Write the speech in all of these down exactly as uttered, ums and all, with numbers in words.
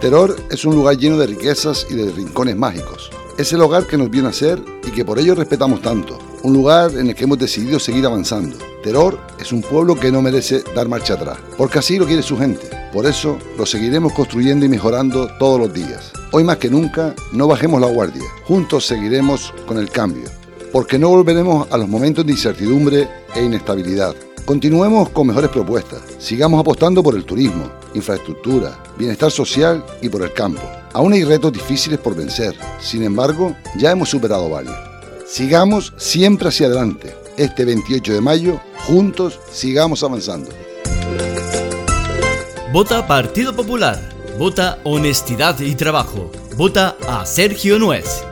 Teror es un lugar lleno de riquezas y de rincones mágicos. Es el hogar que nos vio nacer y que por ello respetamos tanto. Un lugar en el que hemos decidido seguir avanzando. Teror es un pueblo que no merece dar marcha atrás, porque así lo quiere su gente. Por eso lo seguiremos construyendo y mejorando todos los días. Hoy más que nunca, no bajemos la guardia. Juntos seguiremos con el cambio, porque no volveremos a los momentos de incertidumbre e inestabilidad. Continuemos con mejores propuestas. Sigamos apostando por el turismo, infraestructura, bienestar social y por el campo. Aún hay retos difíciles por vencer. Sin embargo, ya hemos superado varios. Sigamos siempre hacia adelante. Este veintiocho de mayo, juntos sigamos avanzando. Vota Partido Popular. Vota honestidad y trabajo. Vota a Sergio Nuez.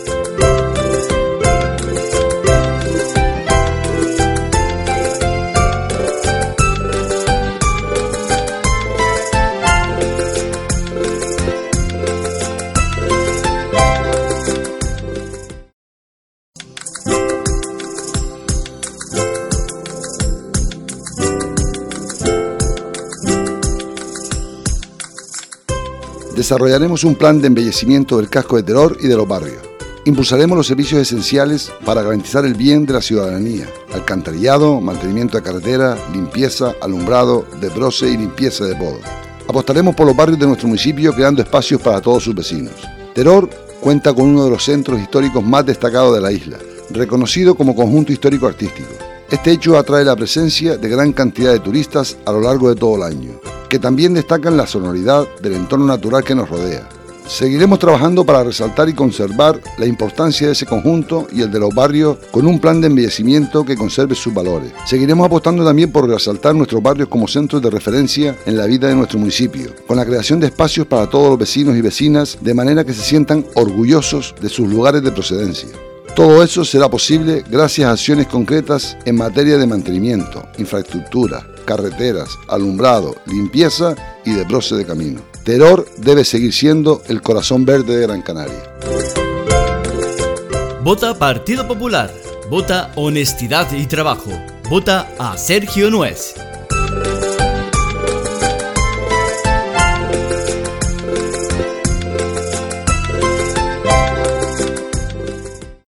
Desarrollaremos un plan de embellecimiento del casco de Teror y de los barrios. Impulsaremos los servicios esenciales para garantizar el bien de la ciudadanía: alcantarillado, mantenimiento de carreteras, limpieza, alumbrado, desbroce y limpieza de podos. Apostaremos por los barrios de nuestro municipio creando espacios para todos sus vecinos. Teror cuenta con uno de los centros históricos más destacados de la isla, reconocido como conjunto histórico artístico. Este hecho atrae la presencia de gran cantidad de turistas a lo largo de todo el año, que también destacan la sonoridad del entorno natural que nos rodea. Seguiremos trabajando para resaltar y conservar la importancia de ese conjunto y el de los barrios con un plan de embellecimiento que conserve sus valores. Seguiremos apostando también por resaltar nuestros barrios como centros de referencia en la vida de nuestro municipio, con la creación de espacios para todos los vecinos y vecinas, de manera que se sientan orgullosos de sus lugares de procedencia. Todo eso será posible gracias a acciones concretas en materia de mantenimiento, infraestructura, carreteras, alumbrado, limpieza y desbroce de camino. Teror debe seguir siendo el corazón verde de Gran Canaria. Vota Partido Popular. Vota honestidad y trabajo. Vota a Sergio Nuez.